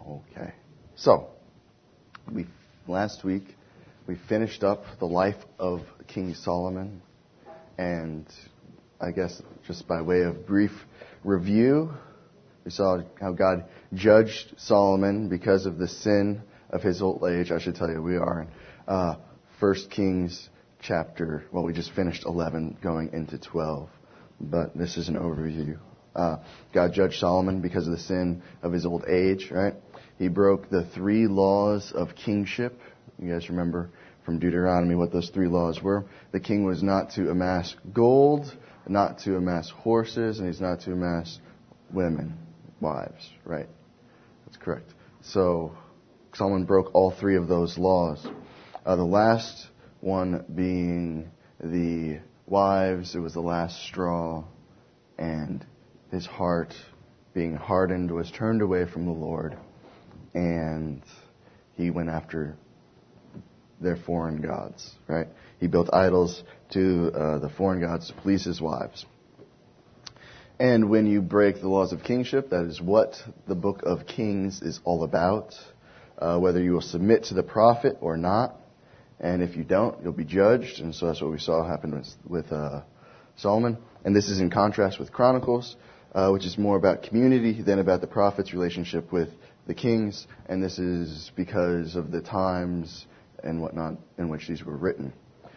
Okay. So, last week we finished up the life of King Solomon, and I guess just by way of brief review, we saw how God judged Solomon because of the sin of his old age. I should tell you, we are in 1 Kings chapter, well, we just finished 11 going into 12, but this is an overview. God judged Solomon because of the sin of his old age, right? He broke the 3 laws of kingship. You guys remember from Deuteronomy what those 3 laws were. The king was not to amass gold, not to amass horses, and he's not to amass women, wives, right? That's correct. So Solomon broke all 3 of those laws. The last one being the wives, it was the last straw, and his heart, being hardened, was turned away from the Lord, and he went after their foreign gods, right? He built idols to the foreign gods to please his wives. And when you break the laws of kingship, that is what the book of Kings is all about, whether you will submit to the prophet or not. And if you don't, you'll be judged. And so that's what we saw happen with Solomon. And this is in contrast with Chronicles, which is more about community than about the prophet's relationship with the kings. And this is because of the times and whatnot in which these were written.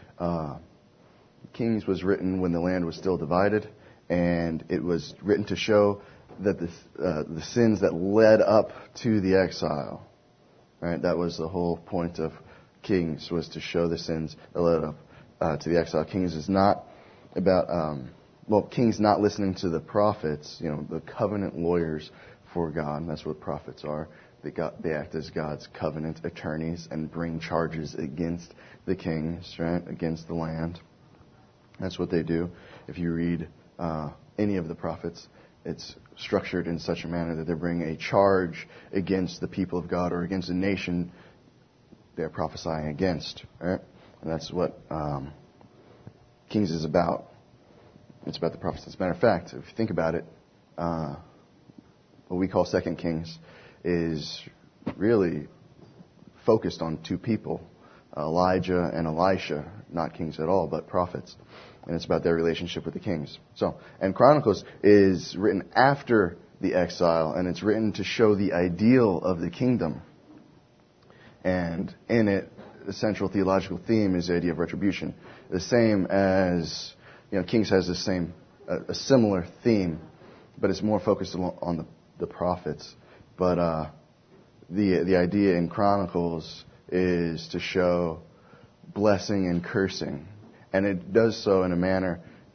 Kings was written when the land was still divided, and it was written to show that the sins that led up to the exile, right? That was the whole point of Kings, was to show the sins that led up to the exile. Kings is not about, Kings not listening to the prophets, the covenant lawyers for God. That's what prophets are. They act as God's covenant attorneys and bring charges against the kings, right? Against the land. That's what they do. If you read any of the prophets, it's structured in such a manner that they bring a charge against the people of God or against a nation they're prophesying against, right? And that's what Kings is about. It's about the prophets. As a matter of fact, if you think about it, what we call 2 Kings is really focused on 2 people, Elijah and Elisha, not kings at all, but prophets. And it's about their relationship with the kings. And Chronicles is written after the exile, and it's written to show the ideal of the kingdom. And in it, the central theological theme is the idea of retribution. The same as, Kings has a similar theme, but it's more focused on the prophets. But the idea in Chronicles is to show blessing and cursing. And it does so in a manner,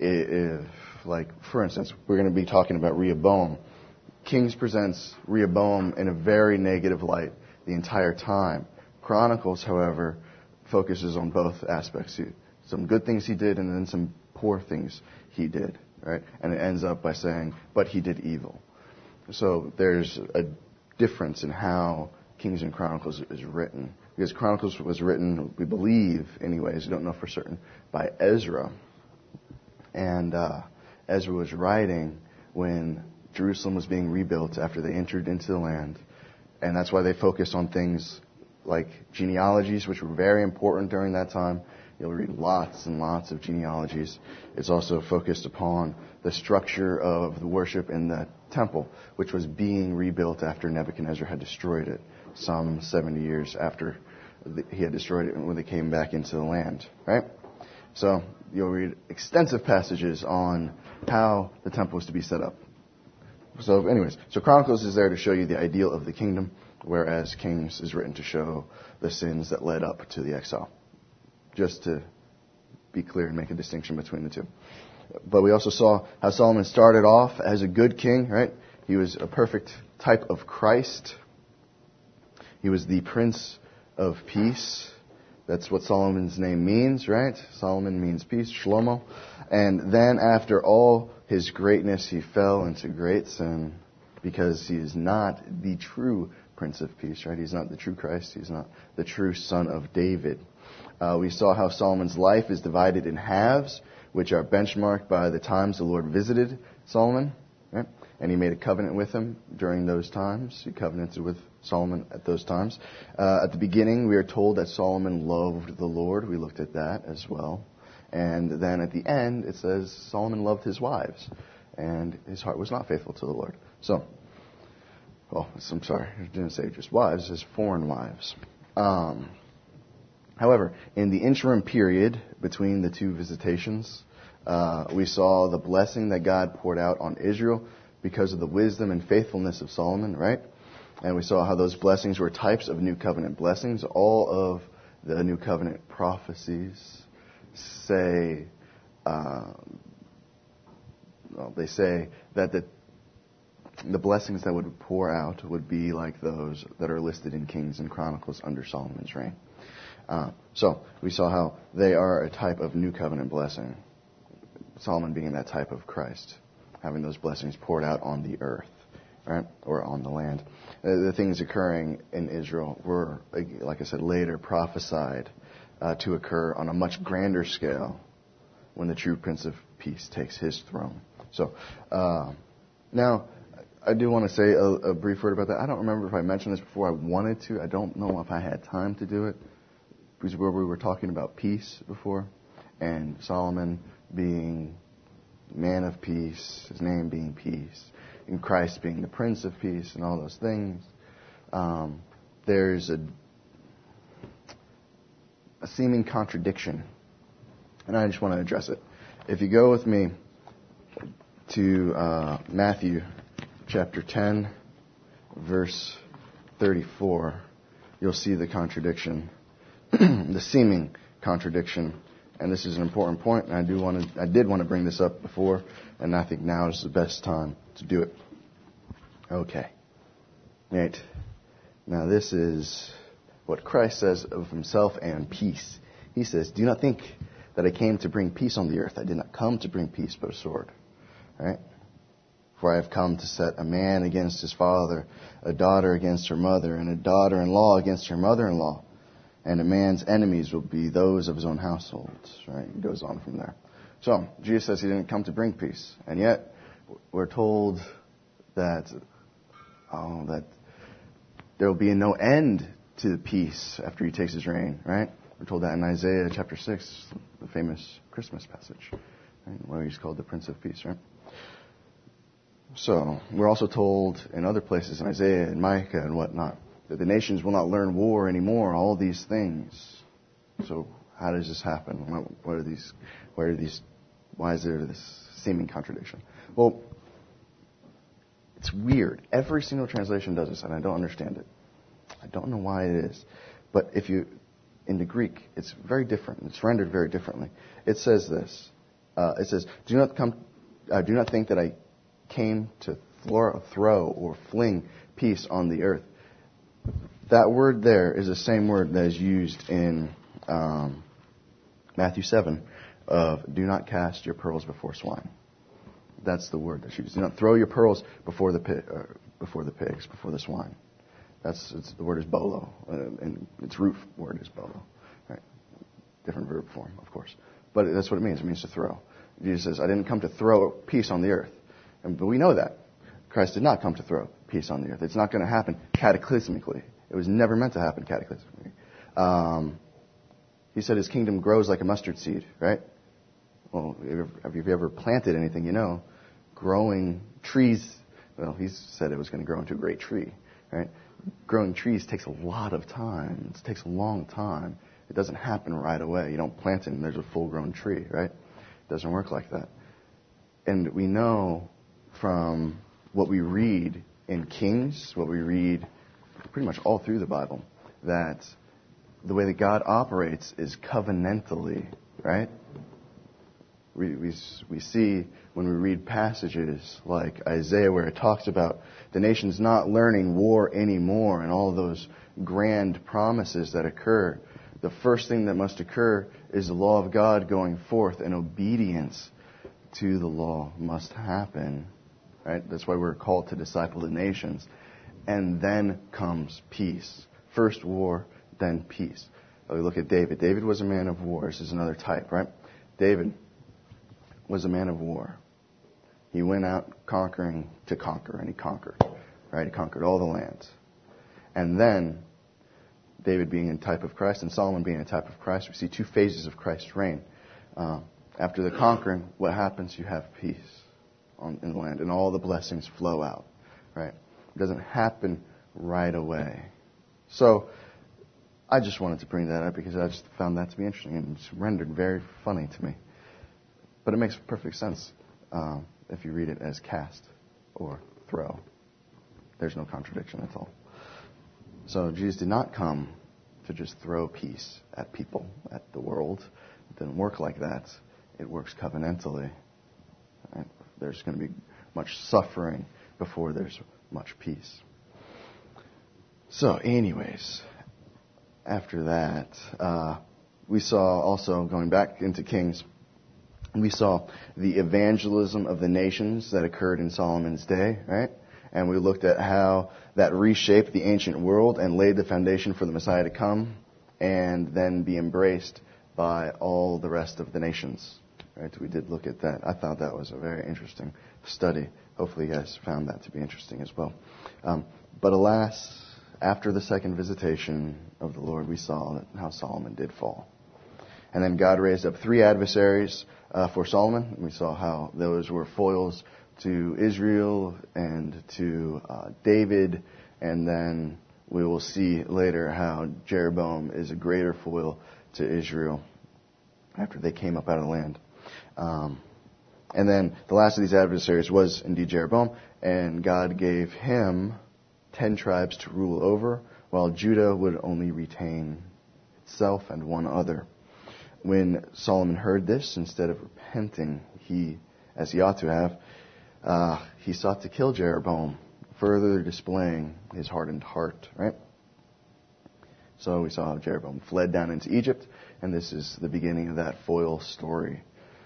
for instance, we're going to be talking about Rehoboam. Kings presents Rehoboam in a very negative light the entire time. Chronicles, however, focuses on both aspects. Some good things he did and then some poor things he did, right? And it ends up by saying, but he did evil. So there's a difference in how Kings and Chronicles is written. Because Chronicles was written, we believe anyways, we don't know for certain, by Ezra. And Ezra was writing when Jerusalem was being rebuilt after they entered into the land. And that's why they focused on things like genealogies, which were very important during that time. You'll read lots and lots of genealogies. It's also focused upon the structure of the worship in the temple, which was being rebuilt after Nebuchadnezzar had destroyed it, some 70 years after he had destroyed it when they came back into the land, right? So you'll read extensive passages on how the temple was to be set up. So Chronicles is there to show you the ideal of the kingdom, whereas Kings is written to show the sins that led up to the exile. Just to be clear and make a distinction between the 2. But we also saw how Solomon started off as a good king, right? He was a perfect type of Christ. He was the Prince of Peace. That's what Solomon's name means, right? Solomon means peace, Shlomo. And then after all his greatness, he fell into great sin because he is not the true Prince of Peace, right? He's not the true Christ. He's not the true son of David. We saw how Solomon's life is divided in halves, which are benchmarked by the times the Lord visited Solomon, right? And he made a covenant with him during those times. He covenanted with Solomon at those times. At the beginning, we are told that Solomon loved the Lord. We looked at that as well. And then at the end, it says Solomon loved his wives, and his heart was not faithful to the Lord. So, I'm sorry, I didn't say just wives, it's foreign wives. However, in the interim period between the two visitations, we saw the blessing that God poured out on Israel because of the wisdom and faithfulness of Solomon, right? And we saw how those blessings were types of new covenant blessings. All of the new covenant prophecies say, they say that the blessings that would pour out would be like those that are listed in Kings and Chronicles under Solomon's reign. So we saw how they are a type of new covenant blessing. Solomon being that type of Christ, having those blessings poured out on the earth, right, or on the land. The things occurring in Israel were, like I said, later prophesied to occur on a much grander scale when the true Prince of Peace takes his throne. So now, I do want to say a brief word about that. I don't remember if I mentioned this before. I wanted to. I don't know if I had time to do it. Because where we were talking about peace before, and Solomon being man of peace, his name being peace, and Christ being the Prince of Peace, and all those things. There's a seeming contradiction, and I just want to address it. If you go with me to Matthew chapter 10, verse 34, you'll see the contradiction. The seeming contradiction, and this is an important point, and I did want to bring this up before, and I think now is the best time to do it. Okay. Right. Now this is what Christ says of himself and peace. He says, "Do not think that I came to bring peace on the earth. I did not come to bring peace, but a sword." Right? "For I have come to set a man against his father, a daughter against her mother, and a daughter-in-law against her mother-in-law. And a man's enemies will be those of his own household." Right? It goes on from there. So, Jesus says he didn't come to bring peace. And yet, we're told that there will be no end to the peace after he takes his reign, right? We're told that in Isaiah chapter 6, the famous Christmas passage, right? Where he's called the Prince of Peace, right? So, we're also told in other places, in Isaiah and Micah and whatnot, that the nations will not learn war anymore, all these things. So how does this happen? Why is there this seeming contradiction? Well, it's weird. Every single translation does this, and I don't understand it. I don't know why it is. But in the Greek, it's very different. It's rendered very differently. It says this. It says, do not think that I came to throw or fling peace on the earth. That word there is the same word that is used in Matthew 7 of do not cast your pearls before swine. That's the word that's used. Do not throw your pearls before the pigs, before the swine. The word is bolo, and its root word is bolo. Right? Different verb form, of course. But that's what it means. It means to throw. Jesus says, I didn't come to throw peace on the earth. But we know that. Christ did not come to throw peace on the earth. It's not going to happen cataclysmically. It was never meant to happen cataclysmically. He said his kingdom grows like a mustard seed, right? Well, if you've ever planted anything, you know, growing trees, well, he said it was going to grow into a great tree, right? Growing trees takes a lot of time. It takes a long time. It doesn't happen right away. You don't plant it and there's a full-grown tree, right? It doesn't work like that. And we know from what we read in Kings, what we read pretty much all through the Bible, that the way that God operates is covenantally, right? We see when we read passages like Isaiah where it talks about the nations not learning war anymore and all of those grand promises that occur. The first thing that must occur is the law of God going forth, and obedience to the law must happen. Right? That's why we're called to disciple the nations. And then comes peace. First war, then peace. We look at David. David was a man of war. This is another type, right? David was a man of war. He went out conquering to conquer, and he conquered. Right? He conquered all the lands. And then David being a type of Christ and Solomon being a type of Christ, we see two phases of Christ's reign. After the conquering, what happens? You have peace in the land, and all the blessings flow out. Right? It doesn't happen right away. So I just wanted to bring that up because I just found that to be interesting, and it's rendered very funny to me. But it makes perfect sense if you read it as cast or throw. There's no contradiction at all. So Jesus did not come to just throw peace at people, at the world. It didn't work like that. It works covenantally. Right? There's going to be much suffering before there's much peace. So anyways, after that, we saw also, going back into Kings, we saw the evangelism of the nations that occurred in Solomon's day, right? And we looked at how that reshaped the ancient world and laid the foundation for the Messiah to come and then be embraced by all the rest of the nations. Right? We did look at that. I thought that was a very interesting study. Hopefully you guys found that to be interesting as well. But alas, after the second visitation of the Lord, we saw how Solomon did fall. And then God raised up 3 adversaries for Solomon. We saw how those were foils to Israel and to David, and then we will see later how Jeroboam is a greater foil to Israel after they came up out of the land. And then the last of these adversaries was indeed Jeroboam, and God gave him 10 tribes to rule over, while Judah would only retain itself and one other. When Solomon heard this, instead of repenting, as he ought to have, he sought to kill Jeroboam, further displaying his hardened heart, right? So we saw how Jeroboam fled down into Egypt, and this is the beginning of that foil story,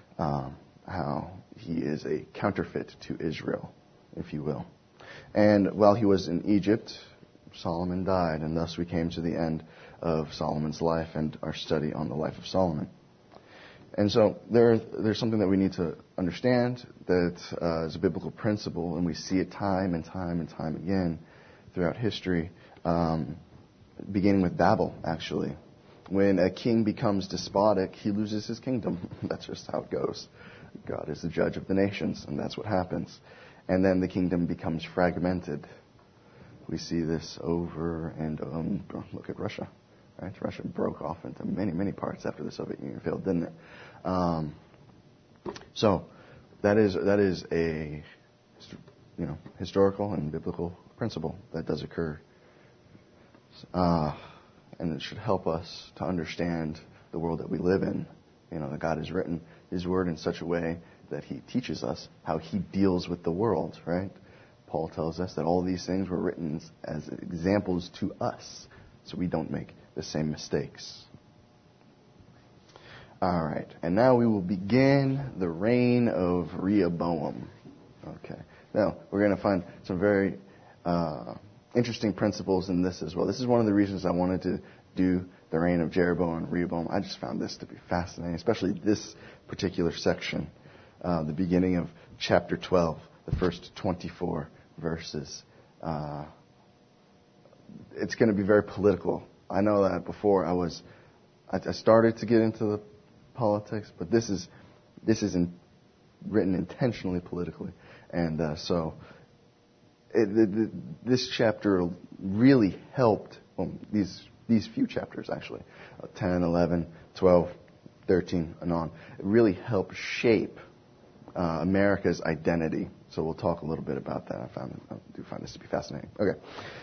how he is a counterfeit to Israel, if you will. And while he was in Egypt, Solomon died, and thus we came to the end of Solomon's life and our study on the life of Solomon. And so there's something that we need to understand that is a biblical principle, and we see it time and time and time again throughout history, beginning with Babel, actually. When a king becomes despotic, he loses his kingdom. That's just how it goes. God is the judge of the nations, and that's what happens. And then the kingdom becomes fragmented. We see this over and look at Russia. Right? Russia broke off into many, many parts after the Soviet Union failed, didn't it? So that is a historical and biblical principle that does occur, and it should help us to understand the world that we live in. That God has written His Word in such a way that He teaches us how He deals with the world. Right? Paul tells us that all these things were written as examples to us, so we don't make the same mistakes. All right, and now we will begin the reign of Rehoboam. Okay, now we're going to find some very interesting principles in this as well. This is one of the reasons I wanted to do the reign of Jeroboam and Rehoboam. I just found this to be fascinating, especially this particular section, the beginning of chapter 12, the first 24 verses. It's going to be very political. I know that before I started to get into the politics, but this is written intentionally politically, and so this chapter really helped. Well, these few chapters actually, 10, 11, 12, 13, and on, it really helped shape America's identity. So we'll talk a little bit about that. I do find this to be fascinating. Okay,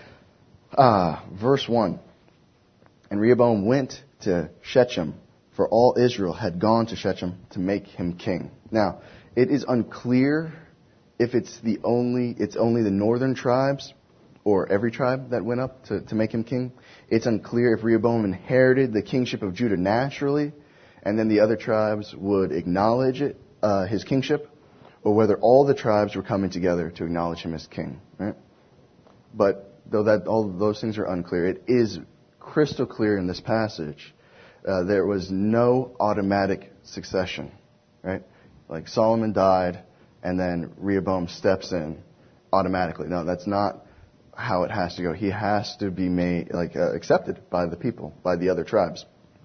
verse 1. And Rehoboam went to Shechem, for all Israel had gone to Shechem to make him king. Now, it is unclear if it's only the northern tribes or every tribe that went up to make him king. It's unclear if Rehoboam inherited the kingship of Judah naturally, and then the other tribes would acknowledge it, his kingship, or whether all the tribes were coming together to acknowledge him as king. Right? But though all of those things are unclear, it is crystal clear in this passage. There was no automatic succession, right? Like Solomon died, and then Rehoboam steps in automatically. No, that's not how it has to go. He has to be made accepted by the people, by the other tribes.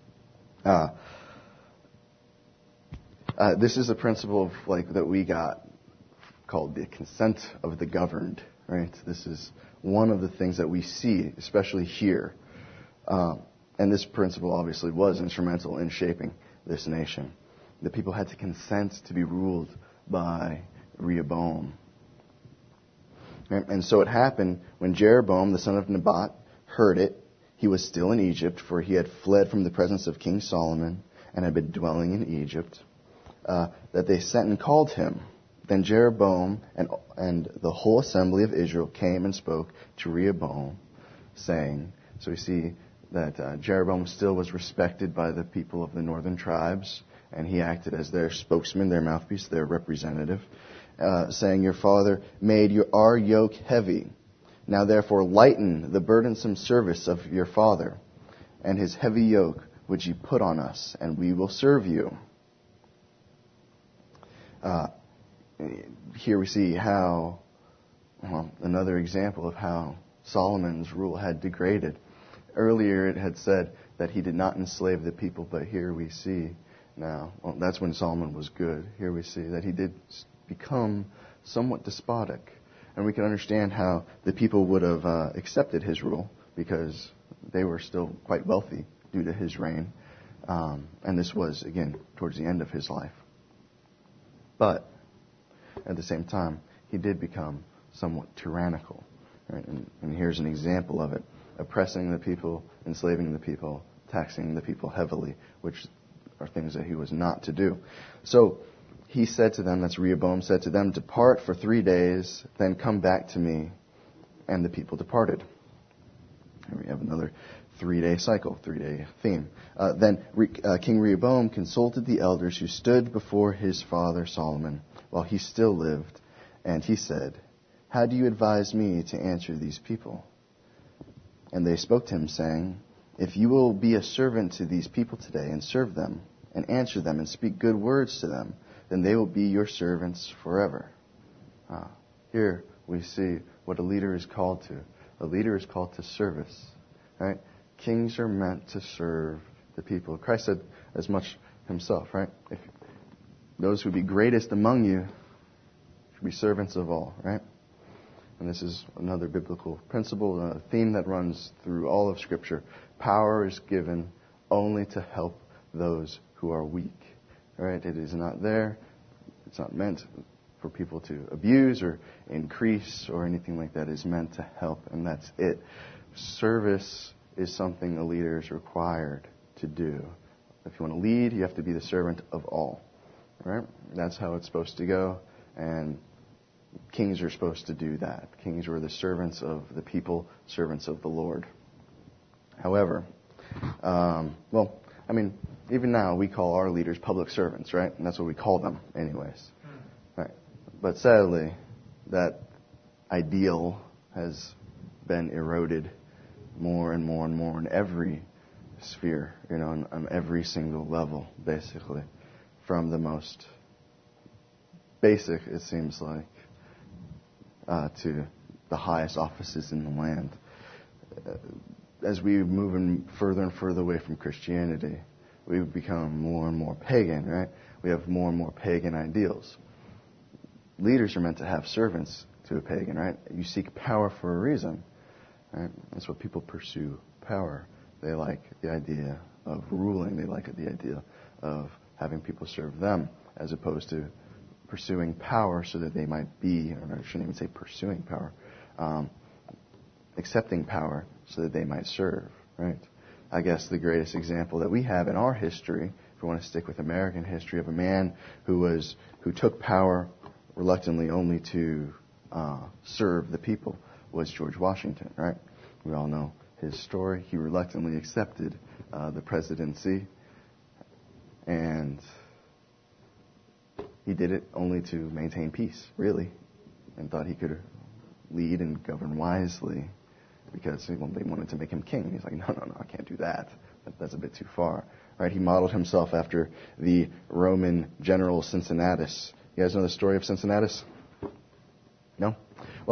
This is a principle of, that we got called the consent of the governed. Right. This is one of the things that we see, especially here. And this principle obviously was instrumental in shaping this nation. The people had to consent to be ruled by Rehoboam. And so it happened when Jeroboam, the son of Nebat, heard it. He was still in Egypt, for he had fled from the presence of King Solomon and had been dwelling in Egypt, that they sent and called him. Then Jeroboam and the whole assembly of Israel came and spoke to Rehoboam, saying, so we see that Jeroboam still was respected by the people of the northern tribes, and he acted as their spokesman, their mouthpiece, their representative, saying, your father made our yoke heavy. Now therefore lighten the burdensome service of your father and his heavy yoke which he put on us, and we will serve you. Here we see how, another example of how Solomon's rule had degraded. Earlier it had said that he did not enslave the people, but here we see now, that's when Solomon was good. Here we see that he did become somewhat despotic. And we can understand how the people would have accepted his rule because they were still quite wealthy due to his reign. And this was, again, towards the end of his life. But at the same time, he did become somewhat tyrannical. Right? And here's an example of it. Oppressing the people, enslaving the people, taxing the people heavily, which are things that he was not to do. So he said to them, that's Rehoboam said to them, depart for 3 days, then come back to me. And the people departed. And we have another 3-day cycle, 3-day theme. Then King Rehoboam consulted the elders who stood before his father Solomon while he still lived. And he said, how do you advise me to answer these people? And they spoke to him, saying, if you will be a servant to these people today and serve them and answer them and speak good words to them, then they will be your servants forever. Here we see what a leader is called to. A leader is called to service. Right? Kings are meant to serve the people. Christ said as much himself, right? If those who be greatest among you should be servants of all, right? And this is another biblical principle, a theme that runs through all of Scripture. Power is given only to help those who are weak. Right? It is not there. It's not meant for people to abuse or increase or anything like that. It is meant to help, and that's it. Service is something a leader is required to do. If you want to lead, you have to be the servant of all. Right? That's how it's supposed to go, and kings are supposed to do that. Kings were the servants of the people, servants of the Lord. However, even now we call our leaders public servants, right? And that's what we call them anyways. Right. But sadly, that ideal has been eroded more and more and more in every sphere, on every single level, basically. From the most basic, it seems like, to the highest offices in the land. As we move further and further away from Christianity, we've become more and more pagan, right? We have more and more pagan ideals. Leaders are meant to have servants to a pagan, right? You seek power for a reason, right? That's what people pursue, power. They like the idea of ruling. They like the idea of having people serve them, as opposed to pursuing power so that they might be, or I shouldn't even say pursuing power, accepting power so that they might serve, right? I guess the greatest example that we have in our history, if we want to stick with American history, of a man who took power reluctantly only to serve the people, was George Washington, right? We all know his story. He reluctantly accepted the presidency, and he did it only to maintain peace, really, and thought he could lead and govern wisely because they wanted to make him king. He's like, no, I can't do that. That's a bit too far. Right? He modeled himself after the Roman general Cincinnatus. You guys know the story of Cincinnatus? No? Well,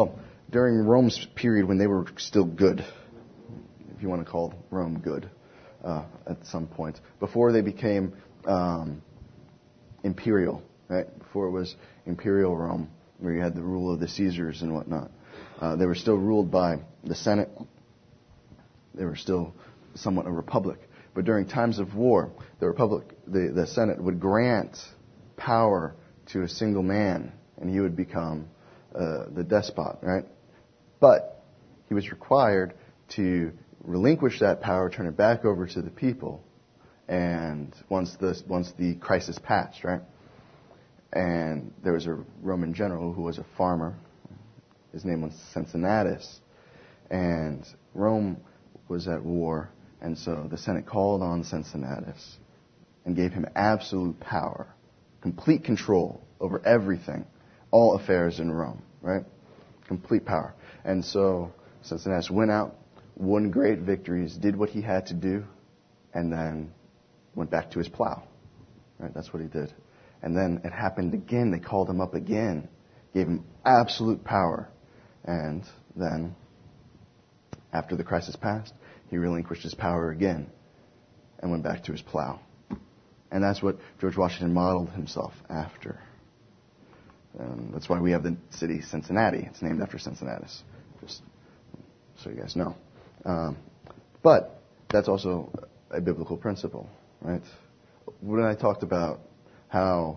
during Rome's period when they were still good, if you want to call Rome good, at some point, before they became imperial, right? Before it was imperial Rome, where you had the rule of the Caesars and whatnot. They were still ruled by the Senate. They were still somewhat a republic. But during times of war, the Senate would grant power to a single man, and he would become the despot, right? But he was required to relinquish that power, turn it back over to the people, and once the crisis passed, right? And there was a Roman general who was a farmer. His name was Cincinnatus, and Rome was at war, and so the Senate called on Cincinnatus and gave him absolute power, complete control over everything, all affairs in Rome, right? Complete power. And so Cincinnatus went out, won great victories, did what he had to do, and then went back to his plow. Right? That's what he did. And then it happened again. They called him up again, gave him absolute power. And then, after the crisis passed, he relinquished his power again and went back to his plow. And that's what George Washington modeled himself after. And that's why we have the city Cincinnati. It's named after Cincinnatus, just so you guys know. But that's also a biblical principle, right? When I talked about how,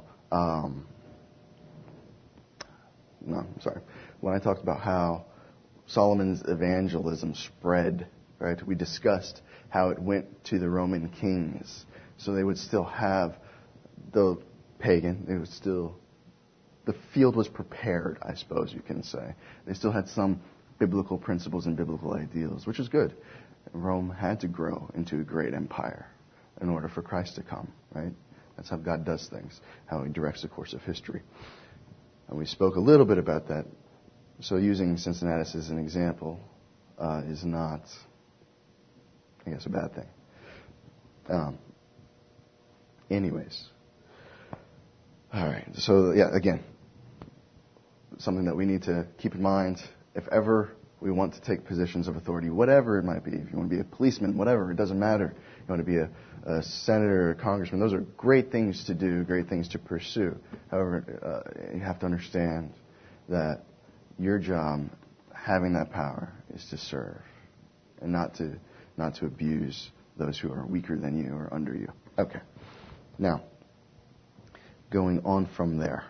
when I talked about how Solomon's evangelism spread, right? We discussed how it went to the Roman kings. So they would still have the pagan, the field was prepared, I suppose you can say. They still had some biblical principles and biblical ideals, which is good. Rome had to grow into a great empire in order for Christ to come, right? That's how God does things, how He directs the course of history. And we spoke a little bit about that. So using Cincinnatus as an example is not, I guess, a bad thing. Anyways. All right. So, yeah, again, something that we need to keep in mind if ever we want to take positions of authority, whatever it might be. If you want to be a policeman, whatever, it doesn't matter. You want to be a senator or a congressman. Those are great things to do, great things to pursue. However, you have to understand that your job, having that power, is to serve and not to abuse those who are weaker than you or under you. Okay. Now, going on from there.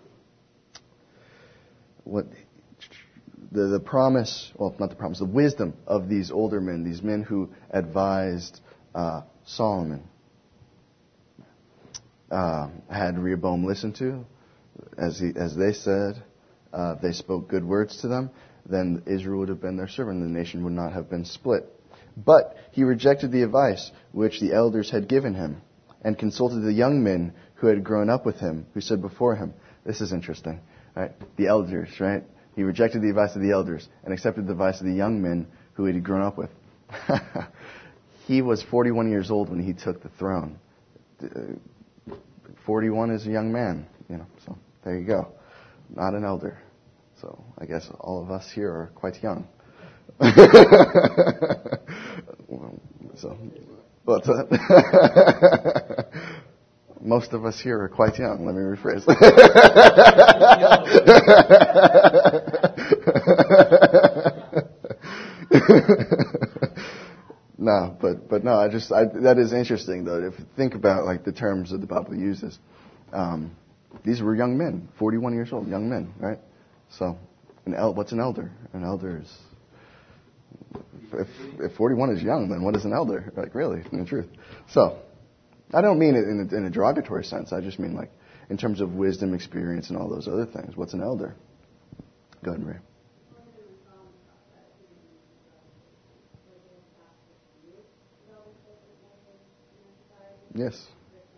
What the promise, well, not the promise, the wisdom of these older men, these men who advised Solomon, had Rehoboam listened to, as they said, if they spoke good words to them, then Israel would have been their servant, and the nation would not have been split. But he rejected the advice which the elders had given him, and consulted the young men who had grown up with him, who stood before him. This is interesting, right? The elders, right? He rejected the advice of the elders and accepted the advice of the young men who he had grown up with. He was 41 years old when he took the throne. 41 is a young man, so there you go. Not an elder. So I guess all of us here are quite young. So, what's that? Most of us here are quite young. Let me rephrase. No, but no. That is interesting though. If you think about like the terms that the Bible uses, these were young men, 41 years old, young men, right? So, what's an elder? An elder is, if 41 is young, then what is an elder? Like really, in the truth. So, I don't mean it in a derogatory sense. I just mean like in terms of wisdom, experience, and all those other things. What's an elder? Go ahead, Ray. Yes.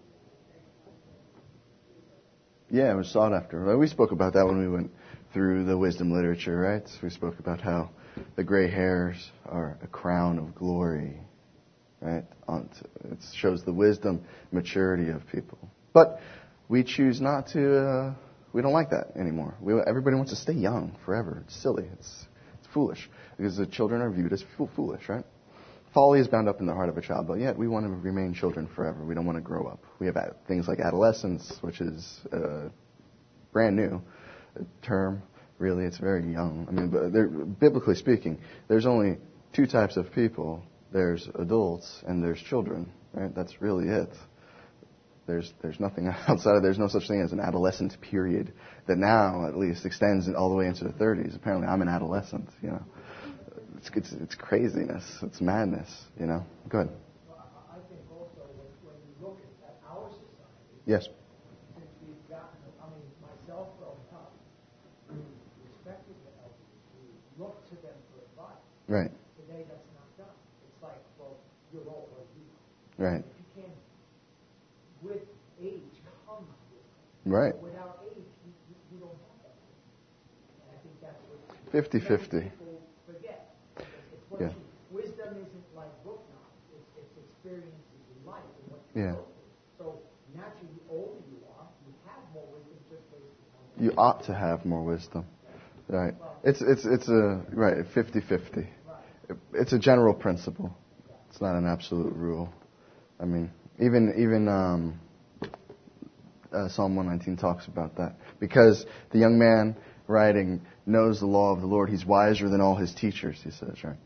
Yeah, it was sought after. We spoke about that when we went through the wisdom literature, right? We spoke about how the gray hairs are a crown of glory, right? It shows the wisdom, maturity of people. But we choose not to, we don't like that anymore. Everybody wants to stay young forever. It's silly. foolish, because the children are viewed as foolish, right? Folly is bound up in the heart of a child, but yet we want to remain children forever. We don't want to grow up. We have things like adolescence, which is brand new term. Really, it's very young. I mean, but biblically speaking, there's only two types of people. There's adults and there's children, right? That's really it. There's nothing outside of, there's no such thing as an adolescent period that now, at least, extends all the way into the 30s. Apparently, I'm an adolescent, you know. It's craziness. It's madness, you know. Go ahead. Well, I think also when you look at our society, yes. since we've gotten, myself growing up, we respected the elders, we looked to them for advice. Right. Today that's not done. It's like, well, you're old, or you. Right. If you can't, with age comes wisdom. Right. But without age, you don't have that wisdom. And I think that's what 50-50. people forget. Yeah. Wisdom isn't like book knowledge. It's experiences in life and what you Yeah. go through. So naturally, the older you are, you have more wisdom just based on You ought to have more wisdom. Right. It's a right 50-50. It's a general principle. It's not an absolute rule. I mean, even Psalm 119 talks about that, because the young man writing knows the law of the Lord. He's wiser than all his teachers, he says, right?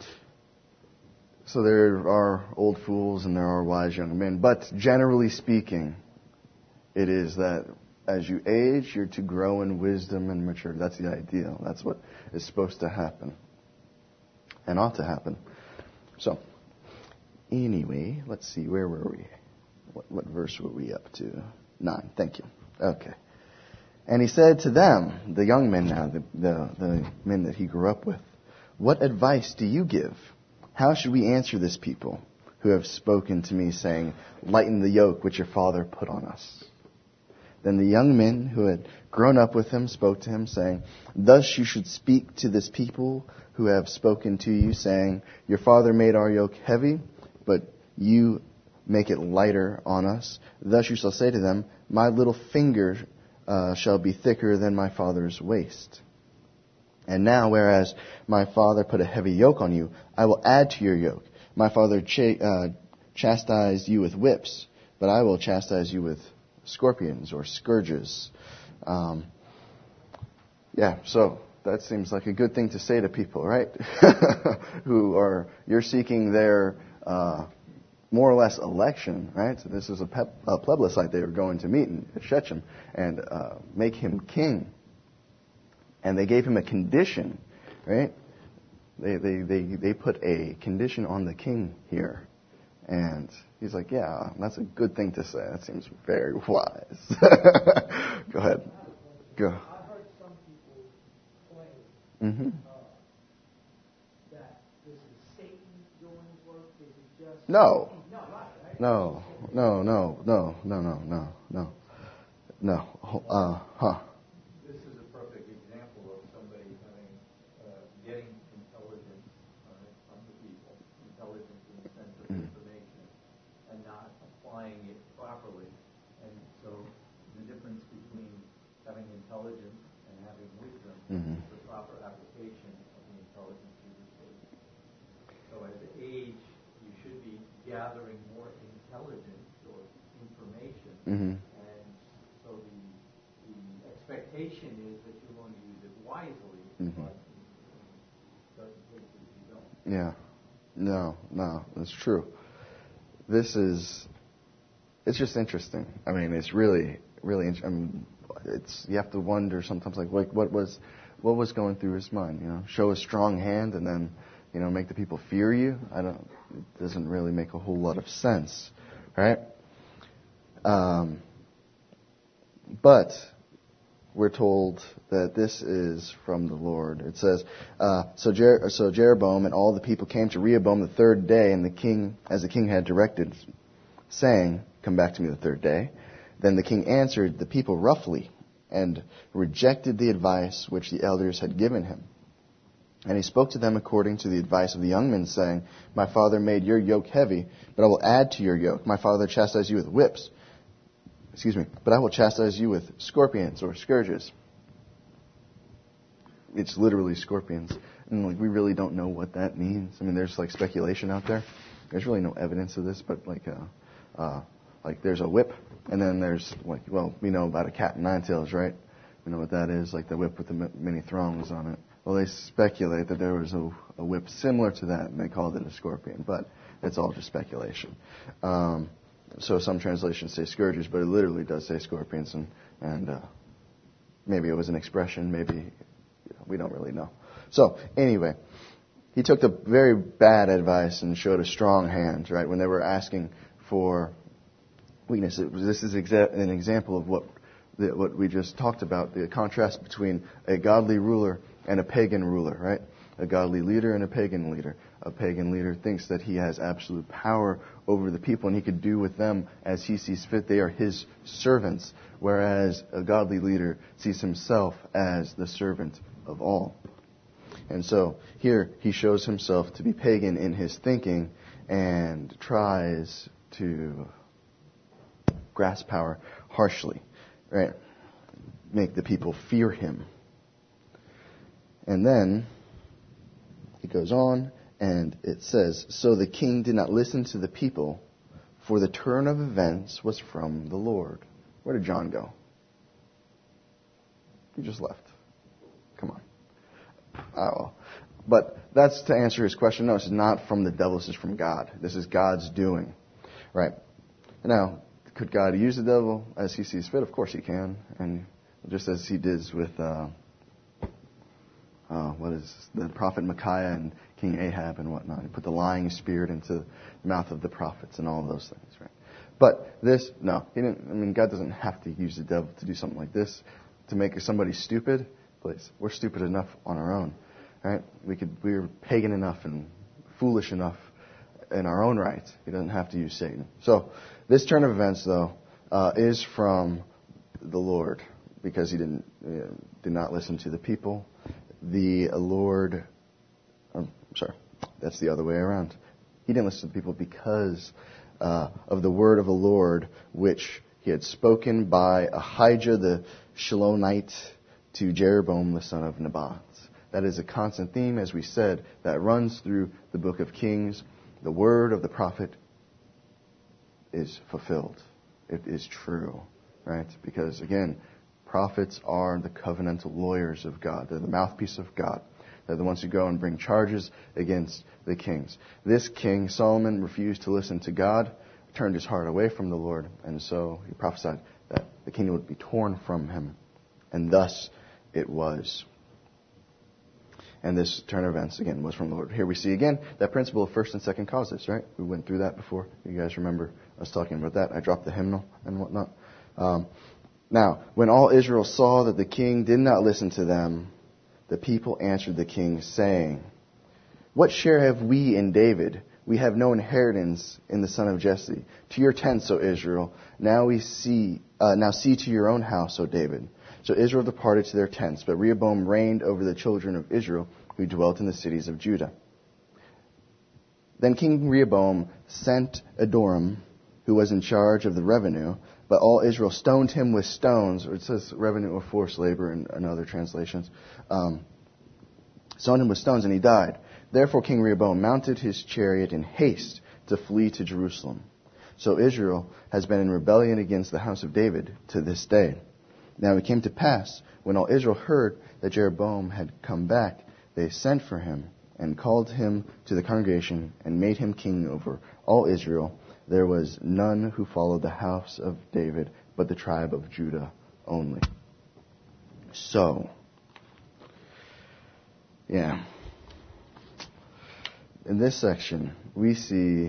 So there are old fools and there are wise young men. But generally speaking, it is that as you age, you're to grow in wisdom and maturity. That's the ideal. That's what is supposed to happen and ought to happen. So, anyway, let's see, where were we? What verse were we up to? 9. Thank you. Okay. And he said to them, the young men now, the men that he grew up with, what advice do you give? How should we answer this people who have spoken to me, saying, lighten the yoke which your father put on us? Then the young men who had grown up with him spoke to him, saying, thus you should speak to this people who have spoken to you, saying, your father made our yoke heavy, but you make it lighter on us. Thus you shall say to them, my little finger shall be thicker than my father's waist. And now, whereas my father put a heavy yoke on you, I will add to your yoke. My father chastised you with whips, but I will chastise you with scorpions or scourges. So that seems like a good thing to say to people, right? You're seeking their more or less election, right? So this is a plebiscite they were going to meet in Shechem and make him king. And they gave him a condition, right? They put a condition on the king here. And he's like, yeah, that's a good thing to say. That seems very wise. Go ahead. Go. I heard some people claim that this is Satan doing his work. This is just No. Right? No. This is a perfect example of somebody getting intelligence from the people, intelligence in the sense of information, and not applying it properly. And so the difference between having intelligence and having wisdom is the proper application of the intelligence you receive. So as you age, you should be gathering more intelligence or information. Mm-hmm. And so the expectation is that you're going to use it wisely, but in certain cases you don't. Yeah. No, that's true. It's just interesting. I mean, it's really, I mean, you have to wonder sometimes, like what was going through his mind, you know? Show a strong hand and then, you know, make the people fear you? It doesn't really make a whole lot of sense, right? But we're told that this is from the Lord. It says, so Jeroboam and all the people came to Rehoboam the third day, and the king had directed, saying, come back to me the third day. Then the king answered the people roughly and rejected the advice which the elders had given him. And he spoke to them according to the advice of the young men, saying, my father made your yoke heavy, but I will add to your yoke. My father chastised you with whips. But I will chastise you with scorpions or scourges. It's literally scorpions. And we really don't know what that means. I mean, there's speculation out there. There's really no evidence of this, but there's a whip, and then there's we know about a cat and nine tails, right? We know what that is, the whip with the many throngs on it. Well, they speculate that there was a whip similar to that, and they called it a scorpion, but it's all just speculation. So some translations say scourges, but it literally does say scorpions, and maybe it was an expression, maybe we don't really know. So anyway, he took the very bad advice and showed a strong hand, right? When they were asking for weakness, this is an example of what we just talked about, the contrast between a godly ruler and a pagan ruler, right? A godly leader and a pagan leader. A pagan leader thinks that he has absolute power over the people and he could do with them as he sees fit. They are his servants, whereas a godly leader sees himself as the servant of all. And so here he shows himself to be pagan in his thinking and tries to grasp power harshly, right? Make the people fear him. And then he goes on and it says, so the king did not listen to the people, for the turn of events was from the Lord. Where did John go? He just left. Come on. Oh, but that's to answer his question. No, this is not from the devil. This is from God. This is God's doing. Right. Now, could God use the devil as he sees fit? Of course he can. And just as he did with the prophet Micaiah and King Ahab and whatnot. He put the lying spirit into the mouth of the prophets and all of those things. Right. But this, no. He didn't. I mean, God doesn't have to use the devil to do something like this. To make somebody stupid. Please. We're stupid enough on our own. Right? We're pagan enough and foolish enough in our own right. He doesn't have to use Satan. So this turn of events, though, is from the Lord because he did not listen to the people. The Lord, that's the other way around. He didn't listen to the people because of the word of the Lord, which he had spoken by Ahijah the Shilonite to Jeroboam the son of Nebat. That is a constant theme, as we said, that runs through the book of Kings. The word of the prophet is fulfilled. It is true, right? Because, again, prophets are the covenantal lawyers of God. They're the mouthpiece of God. They're the ones who go and bring charges against the kings. This king, Solomon, refused to listen to God, turned his heart away from the Lord, and so he prophesied that the kingdom would be torn from him. And thus it was. And this turn of events, again, was from the Lord. Here we see again that principle of first and second causes, right? We went through that before. You guys remember us talking about that. I dropped the hymnal and whatnot. Now, when all Israel saw that the king did not listen to them, the people answered the king, saying, what share have we in David? We have no inheritance in the son of Jesse. To your tents, O Israel. Now see to your own house, O David. So Israel departed to their tents, but Rehoboam reigned over the children of Israel who dwelt in the cities of Judah. Then King Rehoboam sent Adoram, who was in charge of the revenue, but all Israel stoned him with stones, or it says revenue of forced labor in other translations, stoned him with stones, and he died. Therefore King Rehoboam mounted his chariot in haste to flee to Jerusalem. So Israel has been in rebellion against the house of David to this day. Now it came to pass, when all Israel heard that Jeroboam had come back, they sent for him and called him to the congregation and made him king over all Israel. There was none who followed the house of David, but the tribe of Judah only. So, in this section, we see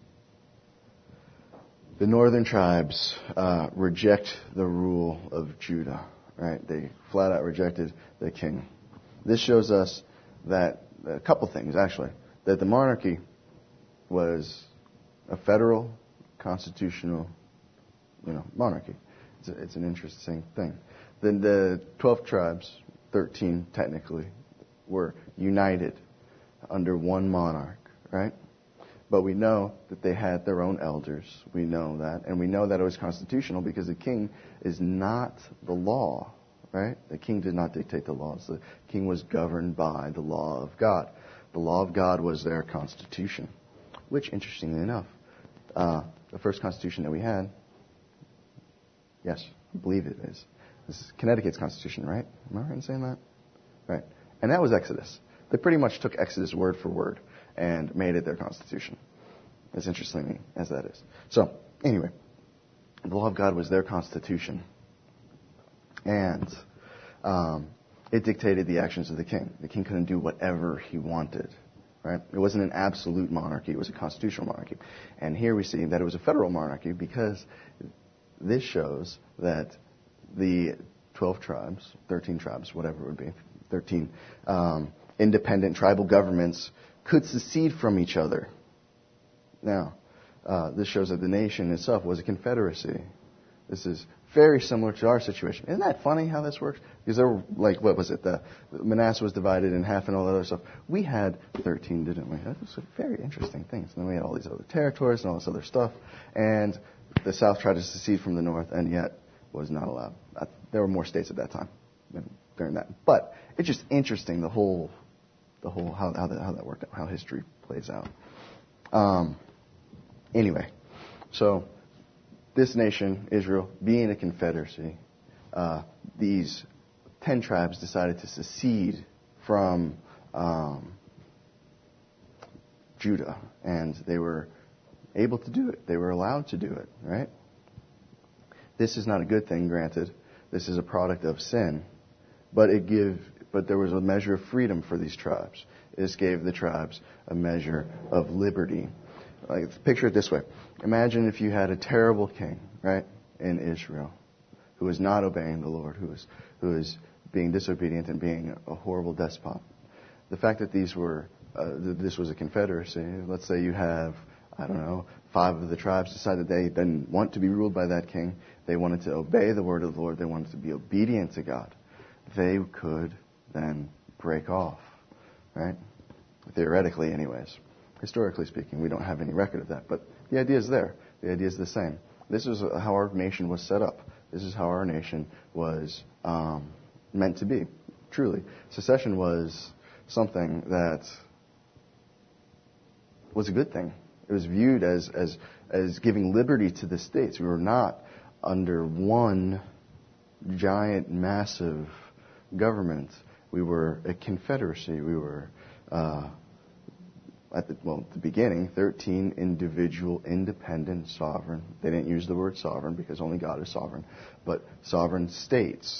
the northern tribes reject the rule of Judah, right? They flat out rejected the king. This shows us that, a couple things actually, that the monarchy was a federal, constitutional, monarchy. It's an interesting thing. Then the 12 tribes, 13 technically, were united under one monarch, right? But we know that they had their own elders. We know that. And we know that it was constitutional because the king is not the law, right? The king did not dictate the laws. The king was governed by the law of God. The law of God was their constitution, which, interestingly enough, the first constitution that we had, yes, I believe it is. This is Connecticut's constitution, right? Am I right in saying that? Right. And that was Exodus. They pretty much took Exodus word for word and made it their constitution. As interesting as that is. So, anyway, the law of God was their constitution. And it dictated the actions of the king. The king couldn't do whatever he wanted. Right? It wasn't an absolute monarchy. It was a constitutional monarchy. And here we see that it was a federal monarchy because this shows that the 12 tribes, 13 tribes, whatever it would be, 13 independent tribal governments could secede from each other. Now, this shows that the nation itself was a confederacy. This is very similar to our situation. Isn't that funny how this works? Because there were, like, what was it? The Manasseh was divided in half and all that other stuff. We had 13, didn't we? That was very interesting things. And then we had all these other territories and all this other stuff. And the South tried to secede from the North and yet was not allowed. There were more states at that time than during that. But it's just interesting, the whole how that worked out, how history plays out. Anyway, so this nation, Israel, being a confederacy, these 10 tribes decided to secede from Judah, and they were able to do it. They were allowed to do it, right? This is not a good thing, granted. This is a product of sin, but there was a measure of freedom for these tribes. This gave the tribes a measure of liberty. Like, picture it this way. Imagine if you had a terrible king, right, in Israel, who was not obeying the Lord, who was being disobedient and being a horrible despot. The fact that this was a confederacy, let's say you have, 5 of the tribes decided they didn't want to be ruled by that king. They wanted to obey the word of the Lord. They wanted to be obedient to God. They could then break off, right? Theoretically, anyways. Historically speaking, we don't have any record of that, but the idea is there. The idea is the same. This is how our nation was set up. This is how our nation was meant to be, truly. Secession was something that was a good thing. It was viewed as giving liberty to the states. We were not under one giant, massive government. We were a confederacy. We were at the beginning, 13 individual, independent, sovereign. They didn't use the word sovereign because only God is sovereign, but sovereign states.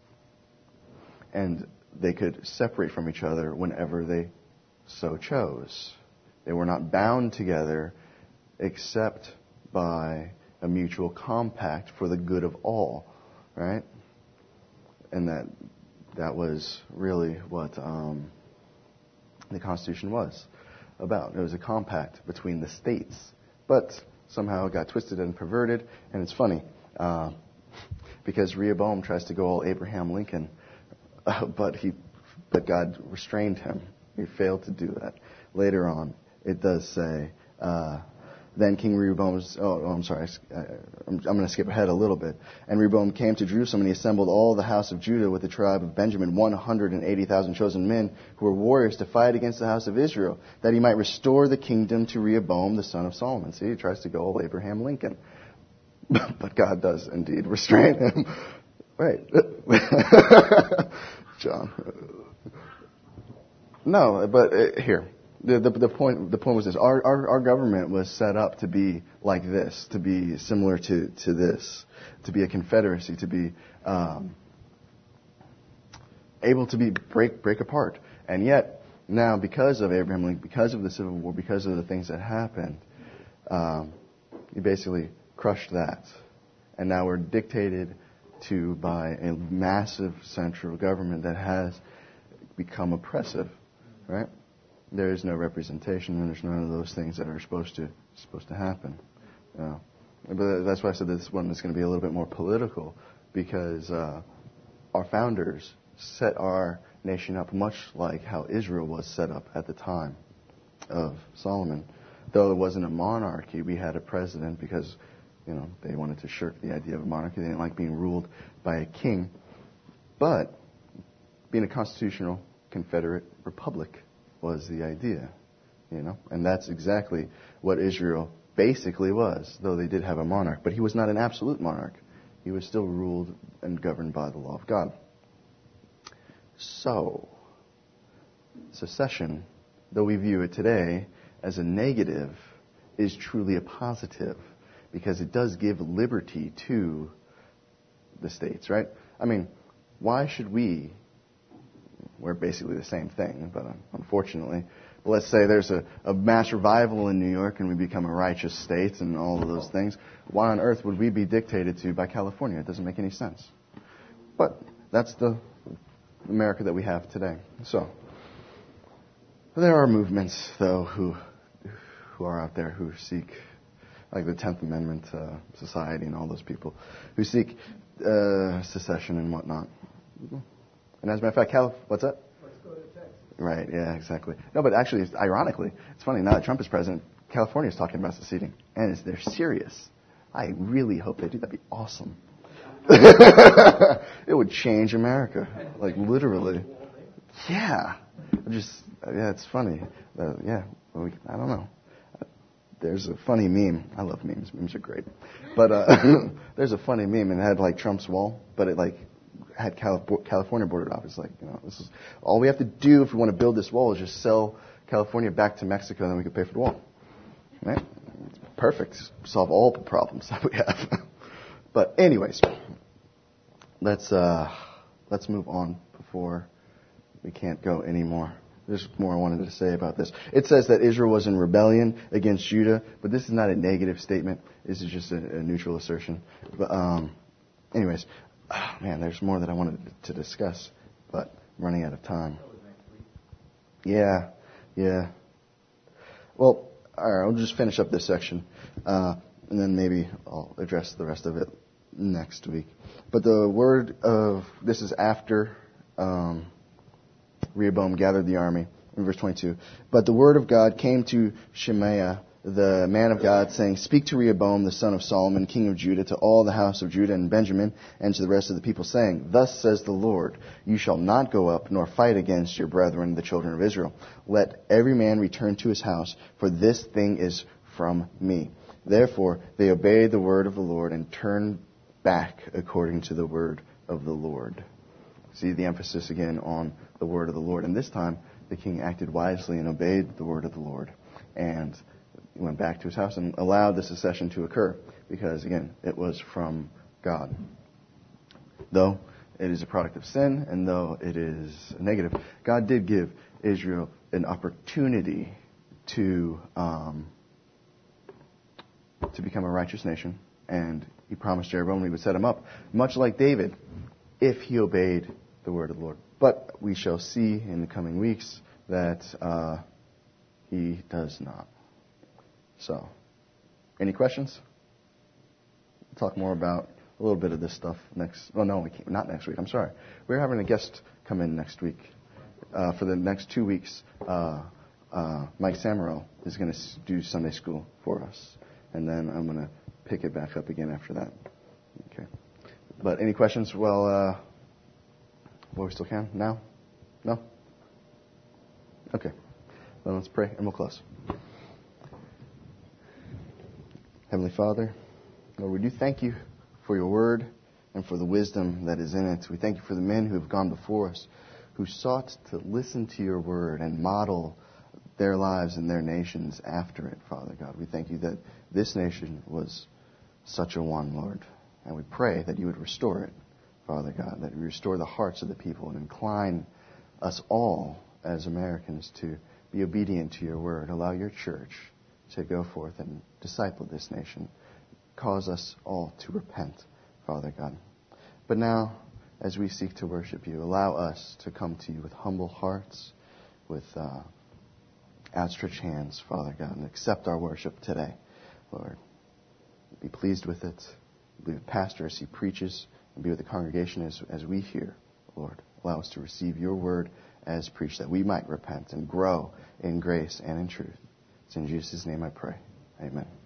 And they could separate from each other whenever they so chose. They were not bound together except by a mutual compact for the good of all, right? And that was really what the Constitution was about. It was a compact between the states, but somehow it got twisted and perverted. And it's funny because Rehoboam tries to go all Abraham Lincoln, but God restrained him. He failed to do that. Later on, it does say, then King Rehoboam, I'm sorry, I'm going to skip ahead a little bit. And Rehoboam came to Jerusalem, and he assembled all the house of Judah with the tribe of Benjamin, 180,000 chosen men who were warriors to fight against the house of Israel, that he might restore the kingdom to Rehoboam, the son of Solomon. See, he tries to go all Abraham Lincoln. But God does indeed restrain him. Right. John. No, but here. The point was this. Our government was set up to be like this, to be similar to this, to be a confederacy, to be able to be break apart. And yet, now, because of Abraham Lincoln, because of the Civil War, because of the things that happened, he basically crushed that. And now we're dictated to by a massive central government that has become oppressive, right? There is no representation, and there's none of those things that are supposed to happen. But that's why I said this one is going to be a little bit more political, because our founders set our nation up much like how Israel was set up at the time of Solomon. Though it wasn't a monarchy, we had a president because they wanted to shirk the idea of a monarchy. They didn't like being ruled by a king. But being a constitutional Confederate republic was the idea, and that's exactly what Israel basically was, though they did have a monarch. But he was not an absolute monarch. He was still ruled and governed by the law of God. So, secession, though we view it today as a negative, is truly a positive, because it does give liberty to the states, right? I mean, why should we're basically the same thing, but unfortunately, let's say there's a mass revival in New York and we become a righteous state and all of those things. Why on earth would we be dictated to by California? It doesn't make any sense. But that's the America that we have today. So, there are movements, though, who are out there who seek, like the 10th Amendment Society and all those people, who seek secession and whatnot. And as a matter of fact, what's that? Let's go to Texas. Right, yeah, exactly. No, but actually, ironically, it's funny, now that Trump is president, California is talking about seceding. And they're serious. I really hope they do. That'd be awesome. It would change America. Like, literally. Yeah. It's funny. I don't know. There's a funny meme. I love memes. Memes are great. But there's a funny meme, and it had, like, Trump's wall, but it, like, had California boarded off. It's like, this is all we have to do if we want to build this wall is just sell California back to Mexico, and then we can pay for the wall. Right? It's perfect. Solve all the problems that we have. But anyways, let's move on before we can't go anymore. There's more I wanted to say about this. It says that Israel was in rebellion against Judah, but this is not a negative statement. This is just a neutral assertion. But anyways, there's more that I wanted to discuss, but I'm running out of time. Yeah. Well, all right, I'll just finish up this section, and then maybe I'll address the rest of it next week. But the word of, this is after Rehoboam gathered the army, in verse 22. But the word of God came to Shemaiah, the man of God, saying, Speak to Rehoboam, the son of Solomon, king of Judah, to all the house of Judah and Benjamin, and to the rest of the people, saying, Thus says the Lord, you shall not go up nor fight against your brethren, the children of Israel. Let every man return to his house, for this thing is from me. Therefore they obeyed the word of the Lord and turned back according to the word of the Lord. See the emphasis again on the word of the Lord. And this time the king acted wisely and obeyed the word of the Lord. And he went back to his house and allowed the secession to occur because, again, it was from God. Though it is a product of sin and though it is negative, God did give Israel an opportunity to become a righteous nation. And he promised Jeroboam he would set him up, much like David, if he obeyed the word of the Lord. But we shall see in the coming weeks that he does not. So, any questions? We'll talk more about a little bit of this stuff not next week. I'm sorry. We're having a guest come in next week. For the next 2 weeks, Mike Samarow is going to do Sunday school for us. And then I'm going to pick it back up again after that. Okay. But any questions? Well, we still can now? No? Okay. Then let's pray and we'll close. Heavenly Father, Lord, we do thank you for your word and for the wisdom that is in it. We thank you for the men who have gone before us, who sought to listen to your word and model their lives and their nations after it, Father God. We thank you that this nation was such a one, Lord. And we pray that you would restore it, Father God, that you restore the hearts of the people and incline us all as Americans to be obedient to your word. Allow your church to go forth and disciple this nation. Cause us all to repent, Father God. But now, as we seek to worship you, allow us to come to you with humble hearts, with outstretched hands, Father God, and accept our worship today, Lord. Be pleased with it. Be with the pastor as he preaches, and be with the congregation as we hear, Lord. Allow us to receive your word as preached, that we might repent and grow in grace and in truth. It's in Jesus' name I pray. Amen.